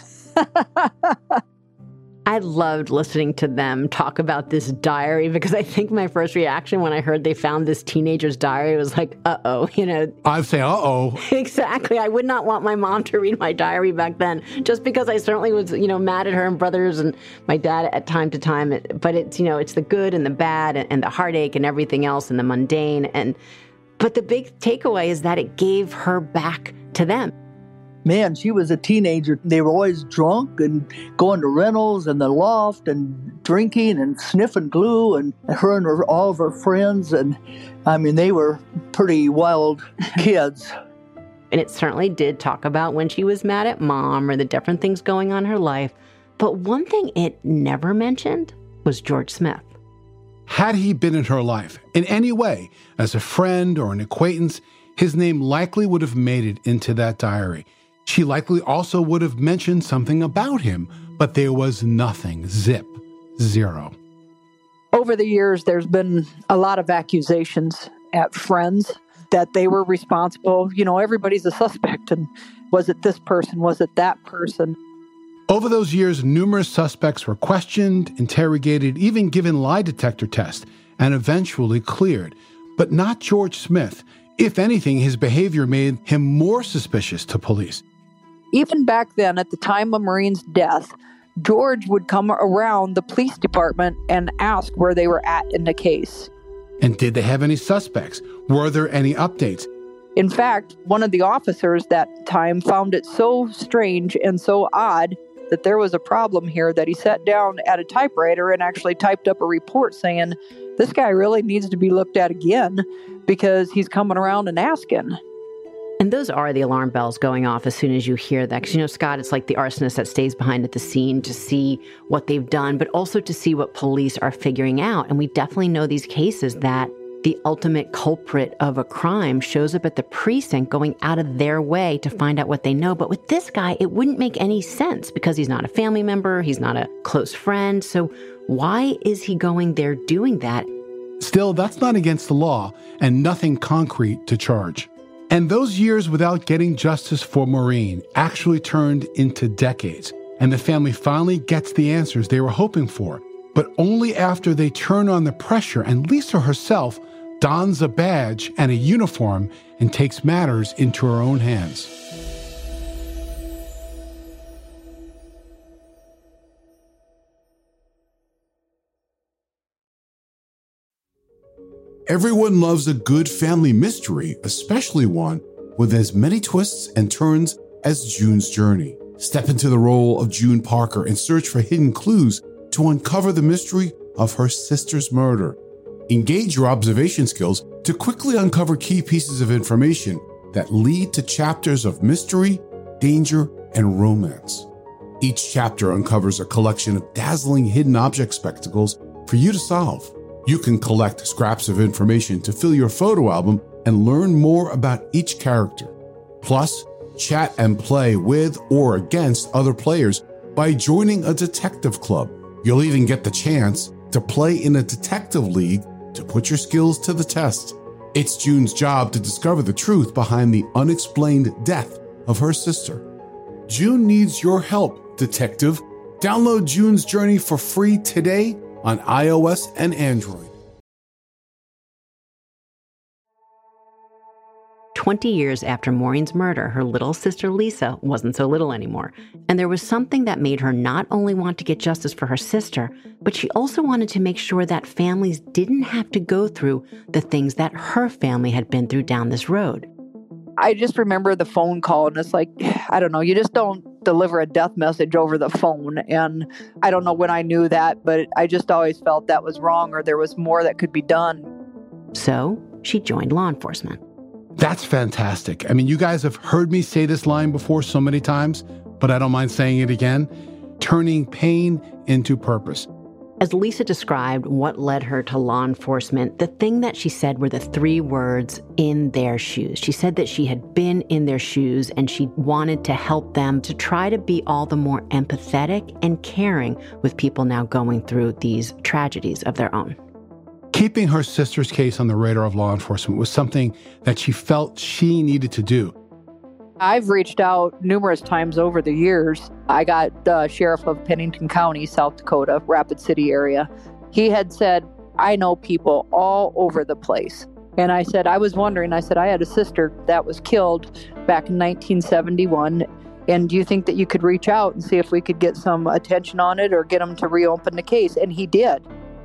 I loved listening to them talk about this diary because I think my first reaction when I heard they found this teenager's diary was like, uh-oh, you know. I'd say, uh-oh. Exactly. I would not want my mom to read my diary back then just because I certainly was, you know, mad at her and brothers and my dad at time to time. But it's, you know, it's the good and the bad and, and the heartache and everything else and the mundane. And but the big takeaway is that it gave her back to them. Man, she was a teenager. They were always drunk and going to Reynolds and the Loft and drinking and sniffing glue, and her and her, all of her friends. And I mean, they were pretty wild kids. And it certainly did talk about when she was mad at mom or the different things going on in her life. But one thing it never mentioned was George Smith. Had he been in her life in any way, as a friend or an acquaintance, his name likely would have made it into that diary. She likely also would have mentioned something about him, but there was nothing. Zip. Zero. Over the years, there's been a lot of accusations at friends that they were responsible. You know, everybody's a suspect. And was it this person? Was it that person? Over those years, numerous suspects were questioned, interrogated, even given lie detector tests, and eventually cleared. But not George Smith. If anything, his behavior made him more suspicious to police. Even back then, at the time of Maureen's death, George would come around the police department and ask where they were at in the case. And did they have any suspects? Were there any updates? In fact, one of the officers that time found it so strange and so odd that there was a problem here that he sat down at a typewriter and actually typed up a report saying, this guy really needs to be looked at again because he's coming around and asking. And those are the alarm bells going off as soon as you hear that. Because, you know, Scott, it's like the arsonist that stays behind at the scene to see what they've done, but also to see what police are figuring out. And we definitely know these cases that the ultimate culprit of a crime shows up at the precinct going out of their way to find out what they know. But with this guy, it wouldn't make any sense because he's not a family member. He's not a close friend. So why is he going there doing that? Still, that's not against the law and nothing concrete to charge. And those years without getting justice for Maureen actually turned into decades, and the family finally gets the answers they were hoping for, but only after they turn on the pressure and Lisa herself dons a badge and a uniform and takes matters into her own hands. Everyone loves a good family mystery, especially one with as many twists and turns as June's Journey. Step into the role of June Parker and search for hidden clues to uncover the mystery of her sister's murder. Engage your observation skills to quickly uncover key pieces of information that lead to chapters of mystery, danger, and romance. Each chapter uncovers a collection of dazzling hidden object spectacles for you to solve. You can collect scraps of information to fill your photo album and learn more about each character. Plus, chat and play with or against other players by joining a detective club. You'll even get the chance to play in a detective league to put your skills to the test. It's June's job to discover the truth behind the unexplained death of her sister. June needs your help, detective. Download June's Journey for free today on iOS and Android. Twenty years after Maureen's murder, her little sister Lisa wasn't so little anymore. And there was something that made her not only want to get justice for her sister, but she also wanted to make sure that families didn't have to go through the things that her family had been through down this road. I just remember the phone call, and it's like, I don't know, you just don't deliver a death message over the phone. And I don't know when I knew that, but I just always felt that was wrong or there was more that could be done. So she joined law enforcement. That's fantastic. I mean, you guys have heard me say this line before so many times, but I don't mind saying it again. Turning pain into purpose. As Lisa described what led her to law enforcement, the thing that she said were the three words, in their shoes. She said that she had been in their shoes and she wanted to help them to try to be all the more empathetic and caring with people now going through these tragedies of their own. Keeping her sister's case on the radar of law enforcement was something that she felt she needed to do. I've reached out numerous times over the years. I got the sheriff of Pennington County, South Dakota, Rapid City area. He had said, I know people all over the place. And I said, I was wondering, I said, I had a sister that was killed back in nineteen seventy-one. And do you think that you could reach out and see if we could get some attention on it or get them to reopen the case? And he did.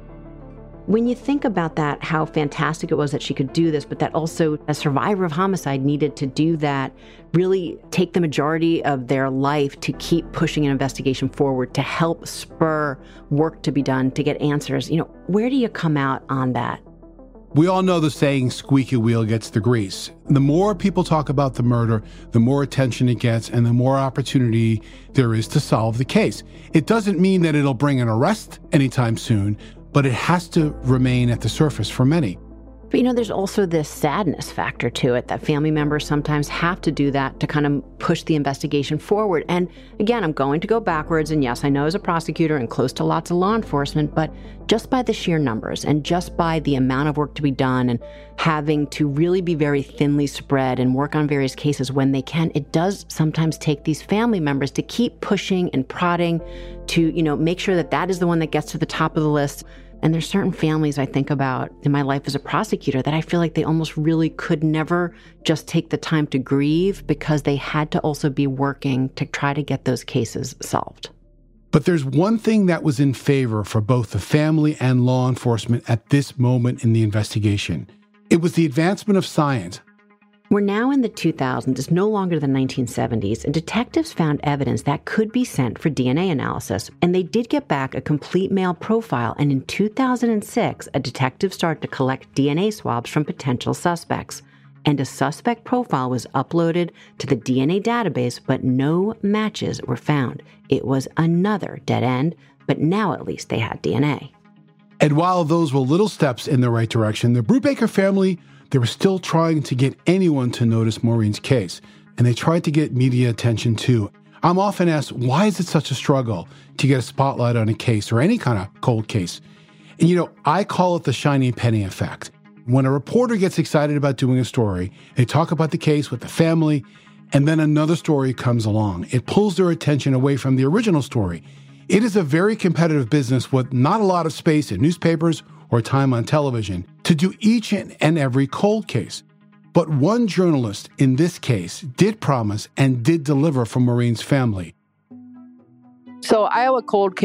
When you think about that, how fantastic it was that she could do this, but that also a survivor of homicide needed to do that, really take the majority of their life to keep pushing an investigation forward, to help spur work to be done, to get answers. You know, where do you come out on that? We all know the saying, squeaky wheel gets the grease. The more people talk about the murder, the more attention it gets and the more opportunity there is to solve the case. It doesn't mean that it'll bring an arrest anytime soon, but it has to remain at the surface for many. But, you know, there's also this sadness factor to it that family members sometimes have to do that to kind of push the investigation forward. And again, I'm going to go backwards. And yes, I know as a prosecutor and close to lots of law enforcement, but just by the sheer numbers and just by the amount of work to be done and having to really be very thinly spread and work on various cases when they can, it does sometimes take these family members to keep pushing and prodding to, you know, make sure that that is the one that gets to the top of the list. And there's certain families I think about in my life as a prosecutor that I feel like they almost really could never just take the time to grieve because they had to also be working to try to get those cases solved. But there's one thing that was in favor for both the family and law enforcement at this moment in the investigation. It was the advancement of science. We're now in the two thousands. It's no longer the nineteen seventies, and detectives found evidence that could be sent for D N A analysis. And they did get back a complete male profile. And in two thousand six, a detective started to collect D N A swabs from potential suspects. And a suspect profile was uploaded to the D N A database, but no matches were found. It was another dead end, but now at least they had D N A. And while those were little steps in the right direction, the Brubaker family, they were still trying to get anyone to notice Maureen's case, and they tried to get media attention too. I'm often asked, why is it such a struggle to get a spotlight on a case or any kind of cold case? And you know, I call it the shiny penny effect. When a reporter gets excited about doing a story, they talk about the case with the family, and then another story comes along. It pulls their attention away from the original story. It is a very competitive business with not a lot of space in newspapers or time on television to do each and every cold case. But one journalist in this case did promise and did deliver for Maureen's family. So Iowa cold case,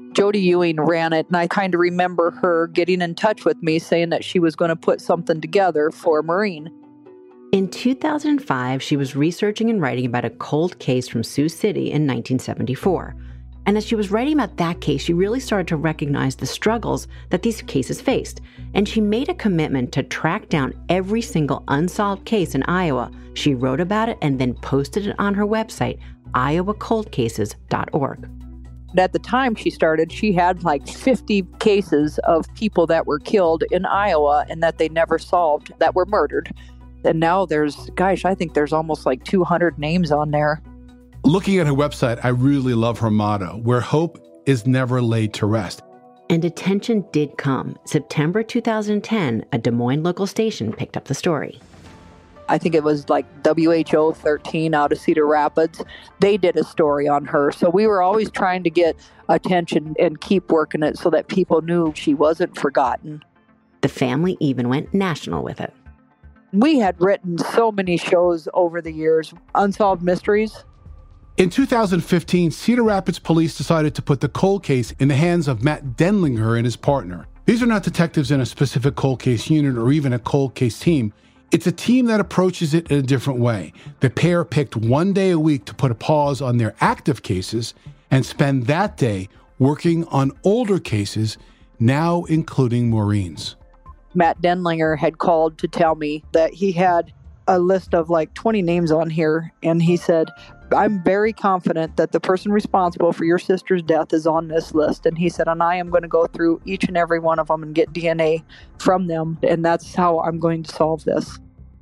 Jody Ewing ran it, and I kind of remember her getting in touch with me saying that she was going to put something together for Maureen. In two thousand five, she was researching and writing about a cold case from Sioux City in nineteen seventy-four. And as she was writing about that case, she really started to recognize the struggles that these cases faced. And she made a commitment to track down every single unsolved case in Iowa. She wrote about it and then posted it on her website, iowa cold cases dot org. At the time she started, she had like fifty cases of people that were killed in Iowa and that they never solved, that were murdered. And now there's, gosh, I think there's almost like two hundred names on there. Looking at her website, I really love her motto, where hope is never laid to rest. And attention did come. September two thousand ten, a Des Moines local station picked up the story. I think it was like W H O thirteen out of Cedar Rapids. They did a story on her. So we were always trying to get attention and keep working it so that people knew she wasn't forgotten. The family even went national with it. We had written so many shows over the years, Unsolved Mysteries. In two thousand fifteen, Cedar Rapids police decided to put the cold case in the hands of Matt Denlinger and his partner. These are not detectives in a specific cold case unit or even a cold case team. It's a team that approaches it in a different way. The pair picked one day a week to put a pause on their active cases and spend that day working on older cases, now including Maureen's. Matt Denlinger had called to tell me that he had a list of like twenty names on here. And he said, I'm very confident that the person responsible for your sister's death is on this list. And he said, and I am going to go through each and every one of them and get D N A from them. And that's how I'm going to solve this.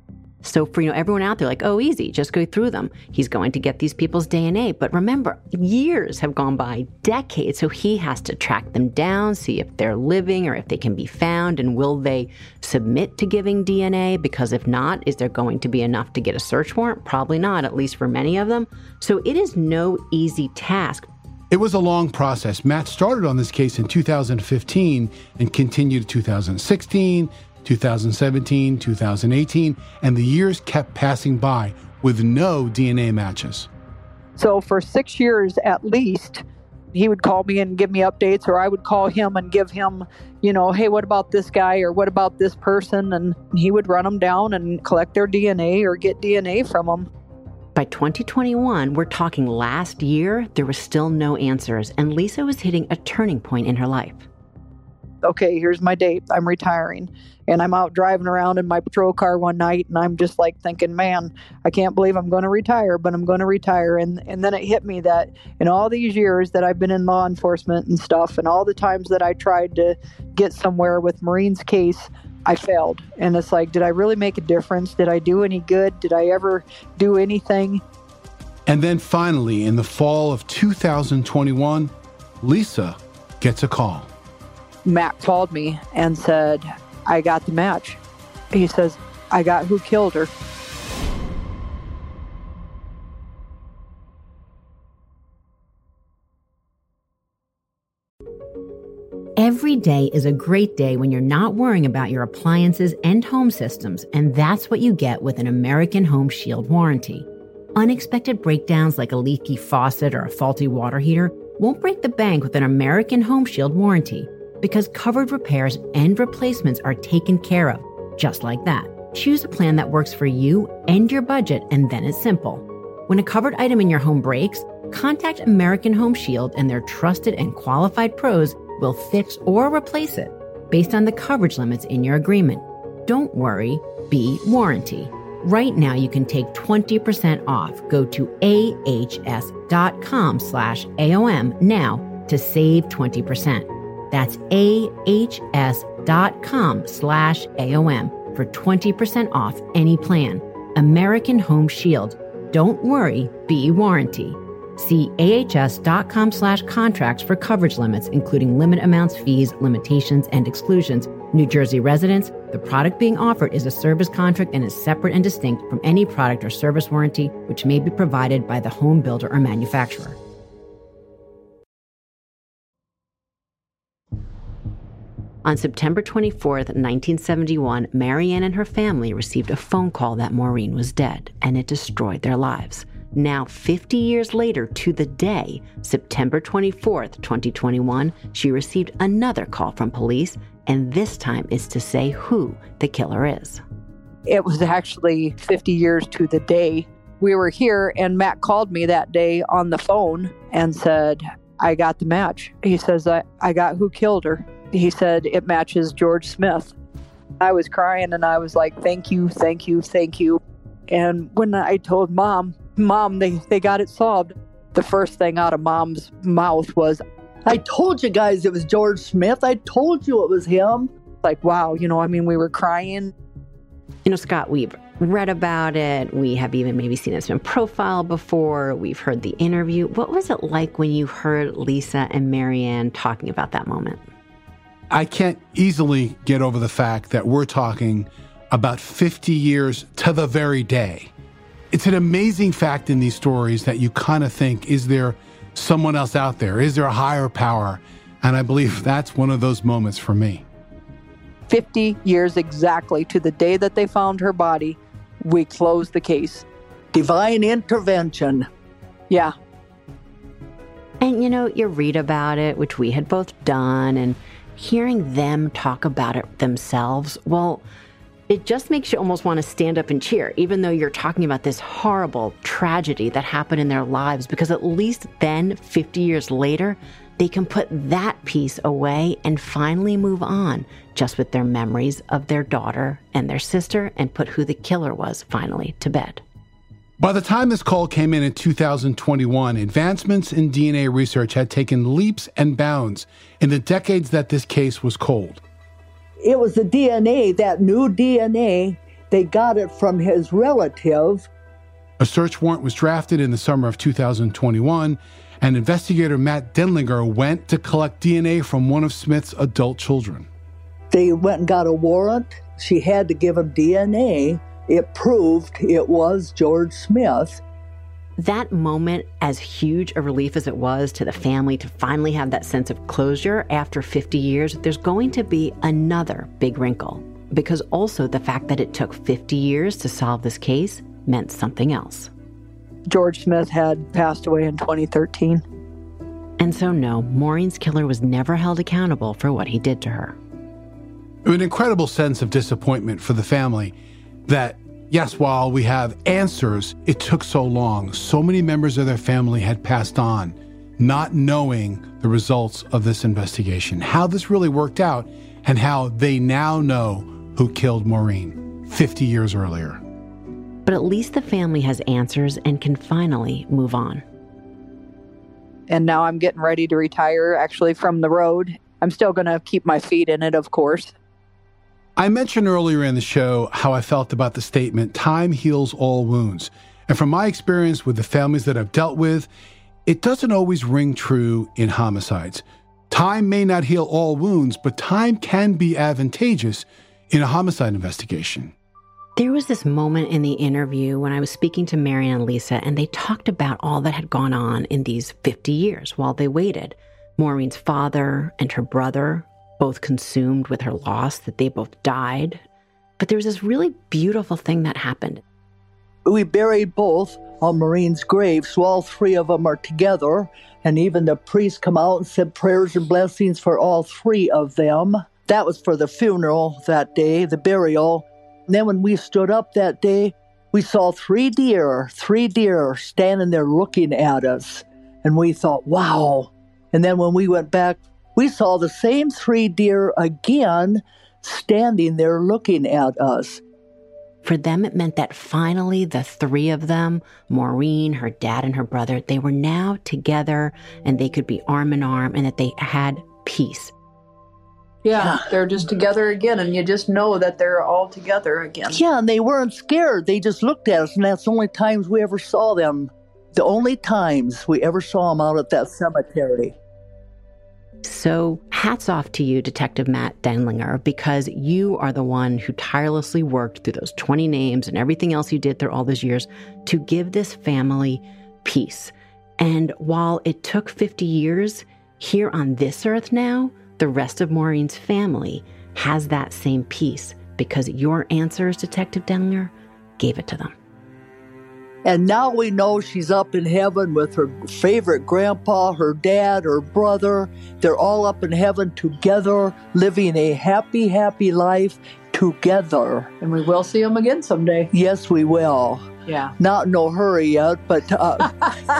So for, you know, everyone out there like, oh, easy, just go through them. He's going to get these people's D N A. But remember, years have gone by, decades. So he has to track them down, see if they're living or if they can be found. And will they submit to giving D N A? Because if not, is there going to be enough to get a search warrant? Probably not, at least for many of them. So it is no easy task. It was a long process. Matt started on this case in two thousand fifteen and continued to two thousand sixteen, two thousand seventeen, two thousand eighteen, and the years kept passing by with no D N A matches. So for six years at least, he would call me and give me updates, or I would call him and give him, you know, hey, what about this guy or what about this person? And he would run them down and collect their D N A or get D N A from them. By twenty twenty-one, we're talking last year, there was still no answers, and Lisa was hitting a turning point in her life. Okay, here's my date. I'm retiring. And I'm out driving around in my patrol car one night, and I'm just like thinking, man, I can't believe I'm going to retire, but I'm going to retire. And and then it hit me that in all these years that I've been in law enforcement and stuff, and all the times that I tried to get somewhere with Maureen's case, I failed. And it's like, did I really make a difference? Did I do any good? Did I ever do anything? And then finally, in the fall of two thousand twenty-one, Lisa gets a call. Matt called me and said, I got the match. He says, I got who killed her. Every day is a great day when you're not worrying about your appliances and home systems, and that's what you get with an American Home Shield warranty. Unexpected breakdowns like a leaky faucet or a faulty water heater won't break the bank with an American Home Shield warranty, because covered repairs and replacements are taken care of, just like that. Choose a plan that works for you and your budget, and then it's simple. When a covered item in your home breaks, contact American Home Shield, and their trusted and qualified pros will fix or replace it based on the coverage limits in your agreement. Don't worry, be warranty. Right now, you can take twenty percent off. Go to ahs.com slash AOM now to save twenty percent. That's ahs.com slash AOM for twenty percent off any plan. American Home Shield. Don't worry, be warranty. See ahs.com slash contracts for coverage limits, including limit amounts, fees, limitations, and exclusions. New Jersey residents, the product being offered is a service contract and is separate and distinct from any product or service warranty which may be provided by the home builder or manufacturer. On September twenty-fourth, nineteen seventy-one, Marianne and her family received a phone call that Maureen was dead, and it destroyed their lives. Now, fifty years later to the day, September twenty-fourth, twenty twenty-one, she received another call from police, and this time is to say who the killer is. It was actually fifty years to the day. We were here, and Matt called me that day on the phone and said, I got the match. He says, I, I got who killed her. He said, it matches George Smith. I was crying, and I was like, thank you, thank you, thank you. And when I told Mom, Mom, they, they got it solved, the first thing out of Mom's mouth was, I told you guys it was George Smith. I told you it was him. Like, wow, you know, I mean, we were crying. You know, Scott, we've read about it. We have even maybe seen this in profile before. We've heard the interview. What was it like when you heard Lisa and Marianne talking about that moment? I can't easily get over the fact that we're talking about fifty years to the very day. It's an amazing fact in these stories that you kind of think, is there someone else out there? Is there a higher power? And I believe that's one of those moments for me. fifty years exactly to the day that they found her body, we closed the case. Divine intervention. Yeah. And, you know, you read about it, which we had both done, and hearing them talk about it themselves, well, it just makes you almost want to stand up and cheer, even though you're talking about this horrible tragedy that happened in their lives, because at least then, fifty years later, they can put that piece away and finally move on just with their memories of their daughter and their sister, and put who the killer was finally to bed. By the time this call came in in two thousand twenty-one, advancements in D N A research had taken leaps and bounds in the decades that this case was cold. It was the D N A, that new D N A. They got it from his relative. A search warrant was drafted in the summer of two thousand twenty-one, and investigator Matt Denlinger went to collect D N A from one of Smith's adult children. They went and got a warrant. She had to give him D N A. It proved it was George Smith. That moment, as huge a relief as it was to the family to finally have that sense of closure after fifty years, there's going to be another big wrinkle. Because also the fact that it took fifty years to solve this case meant something else. George Smith had passed away in twenty thirteen. And so no, Maureen's killer was never held accountable for what he did to her. An incredible sense of disappointment for the family that, yes, while we have answers, it took so long. So many members of their family had passed on, not knowing the results of this investigation, how this really worked out, and how they now know who killed Maureen fifty years earlier. But at least the family has answers and can finally move on. And now I'm getting ready to retire, actually, from the road. I'm still going to keep my feet in it, of course. I mentioned earlier in the show how I felt about the statement, time heals all wounds. And from my experience with the families that I've dealt with, it doesn't always ring true in homicides. Time may not heal all wounds, but time can be advantageous in a homicide investigation. There was this moment in the interview when I was speaking to Marianne and Lisa, and they talked about all that had gone on in these fifty years while they waited. Maureen's father and her brother, both consumed with her loss, that they both died. But there was this really beautiful thing that happened. We buried both on Maureen's grave, so all three of them are together. And even the priest come out and said prayers and blessings for all three of them. That was for the funeral that day, the burial. And then when we stood up that day, we saw three deer, three deer standing there looking at us. And we thought, wow. And then when we went back, we saw the same three deer again standing there looking at us. For them, it meant that finally the three of them, Maureen, her dad, and her brother, they were now together and they could be arm in arm and that they had peace. Yeah, they're just together again, and you just know that they're all together again. Yeah, and they weren't scared. They just looked at us, and that's the only times we ever saw them. The only times we ever saw them out at that cemetery. So hats off to you, Detective Matt Denlinger, because you are the one who tirelessly worked through those twenty names and everything else you did through all those years to give this family peace. And while it took fifty years, here on this earth now, the rest of Maureen's family has that same peace because your answers, Detective Denlinger, gave it to them. And now we know she's up in heaven with her favorite grandpa, her dad, her brother. They're all up in heaven together, living a happy, happy life together. And we will see them again someday. Yes, we will. Yeah. Not in no hurry yet, but... Uh,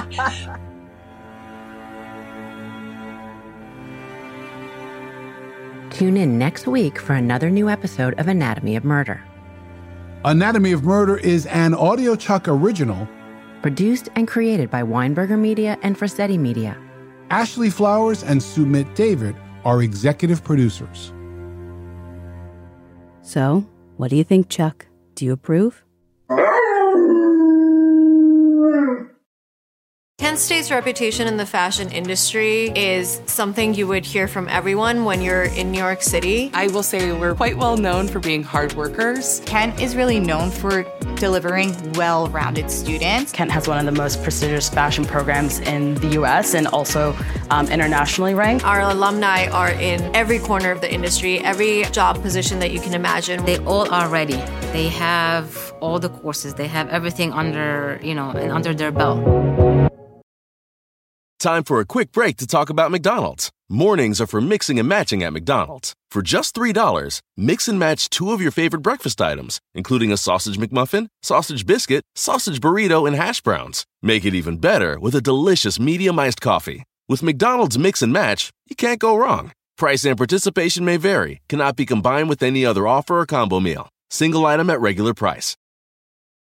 Tune in next week for another new episode of Anatomy of Murder. Anatomy of Murder is an AudioChuck original, produced and created by Weinberger Media and Frasetti Media. Ashley Flowers and Sumit David are executive producers. So, what do you think, Chuck? Do you approve? Kent State's reputation in the fashion industry is something you would hear from everyone when you're in New York City. I will say we're quite well known for being hard workers. Kent is really known for delivering well-rounded students. Kent has one of the most prestigious fashion programs in the U S and also um, internationally ranked. Our alumni are in every corner of the industry, every job position that you can imagine. They all are ready. They have all the courses. They have everything under, you know, and under their belt. Time for a quick break to talk about McDonald's. Mornings are for mixing and matching at McDonald's. For just three dollars, mix and match two of your favorite breakfast items, including a sausage McMuffin, sausage biscuit, sausage burrito, and hash browns. Make it even better with a delicious medium iced coffee. With McDonald's Mix and Match, you can't go wrong. Price and participation may vary, cannot be combined with any other offer or combo meal. Single item at regular price.